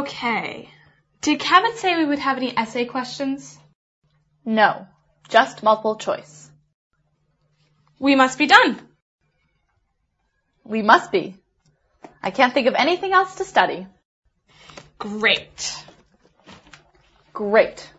Okay. Did Cabot say we would have any essay questions? No, just multiple choice. We must be done. We must be. I can't think of anything else to study. Great. Great.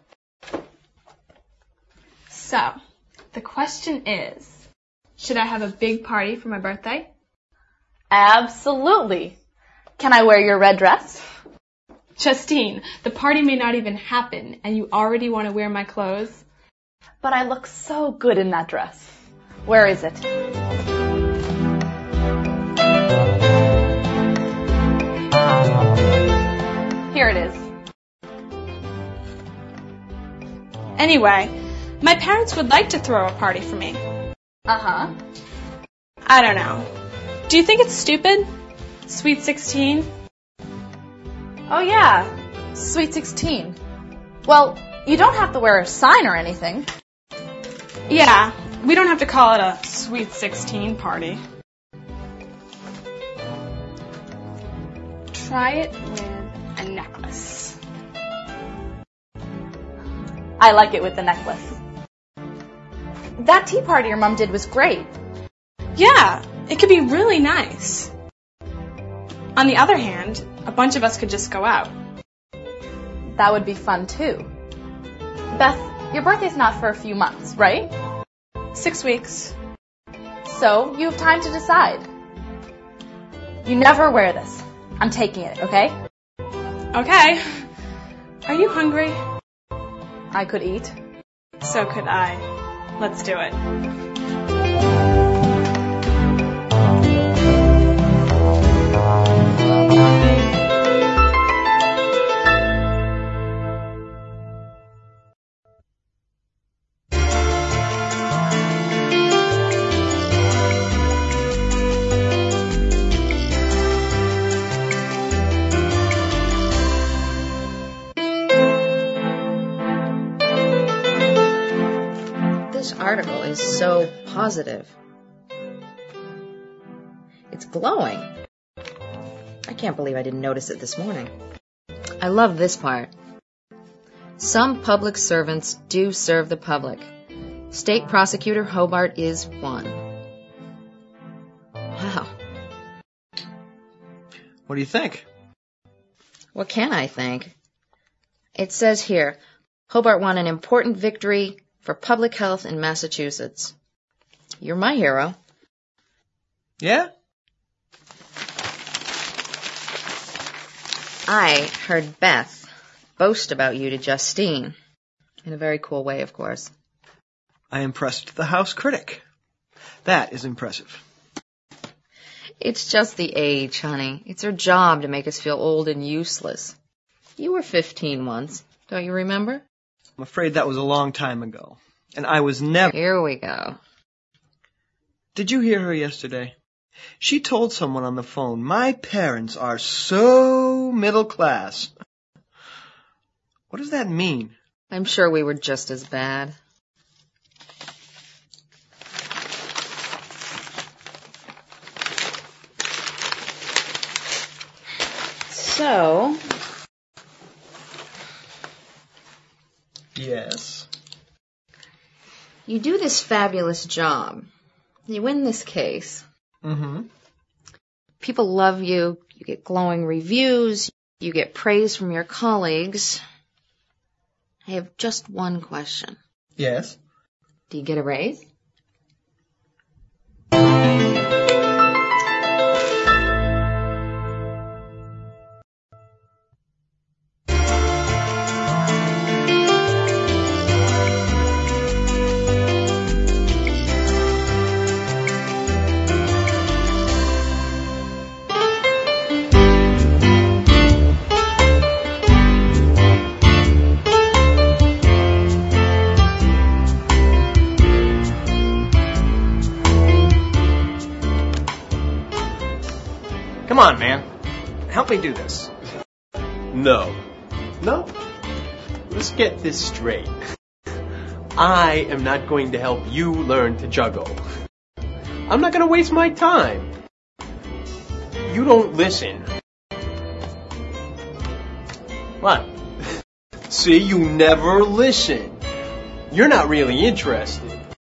So, the question is, should I have a big party for my birthday? Absolutely. Can I wear your red dress? Justine, the party may not even happen, and you already want to wear my clothes? But I look so good in that dress. Where is it? Here it is. Anyway, my parents would like to throw a party for me. Uh-huh. I don't know. Do you think it's stupid? Sweet 16? Oh yeah, Sweet 16. Well, you don't have to wear a sign or anything. Yeah, we don't have to call it a Sweet 16 party. Try it with a necklace. I like it with the necklace. That tea party your mom did was great. Yeah, it could be really nice. On the other hand, a bunch of us could just go out. That would be fun too. Beth, your birthday's not for a few months, right? 6 weeks. So, you have time to decide. You never wear this. I'm taking it, okay? Okay. Are you hungry? I could eat. So could I. Let's do it. This article is so positive. It's glowing. I can't believe I didn't notice it this morning. I love this part. Some public servants do serve the public. State Prosecutor Hobart is one. Wow. What do you think? What can I think? It says here, Hobart won an important victory for public health in Massachusetts. You're my hero. Yeah? I heard Beth boast about you to Justine. In a very cool way, of course. I impressed the House critic. That is impressive. It's just the age, honey. It's her job to make us feel old and useless. You were 15 once, don't you remember? I'm afraid that was a long time ago. And I was never... Here we go. Did you hear her yesterday? She told someone on the phone, my parents are so middle class. What does that mean? I'm sure we were just as bad. So... Yes. You do this fabulous job. You win this case. Mm-hmm. People love you. You get glowing reviews. You get praise from your colleagues. I have just one question. Yes. Do you get a raise? Come on, man. Help me do this. No. No. Let's get this straight. I am not going to help you learn to juggle. I'm not going to waste my time. You don't listen. What? See, you never listen. You're not really interested.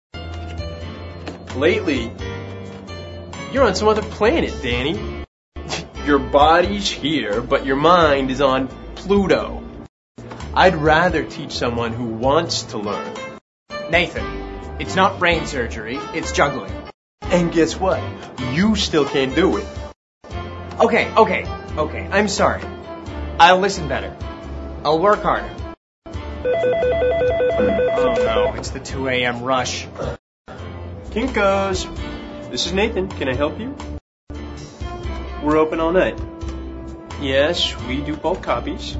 Lately, you're on some other planet, Danny. Your body's here, but your mind is on Pluto. I'd rather teach someone who wants to learn. Nathan, it's not brain surgery, it's juggling. And guess what? You still can't do it. Okay, I'm sorry. I'll listen better. I'll work harder. Oh no, it's the 2 a.m. rush. Kinko's. This is Nathan. Can I help you? We're open all night. Yes, we do bulk copies.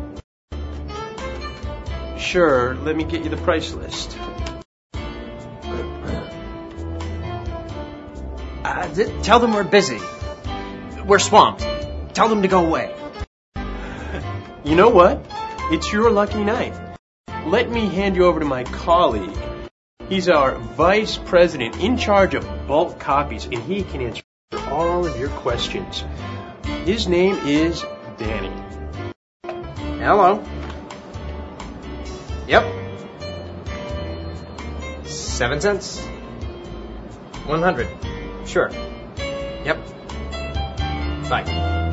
Sure, let me get you the price list. Tell them we're busy. We're swamped. Tell them to go away. You know what? It's your lucky night. Let me hand you over to my colleague. He's our vice president in charge of bulk copies, and he can answer all of your questions. His name is Danny. Hello. Yep. 7 cents. 100. Sure. Yep. Bye.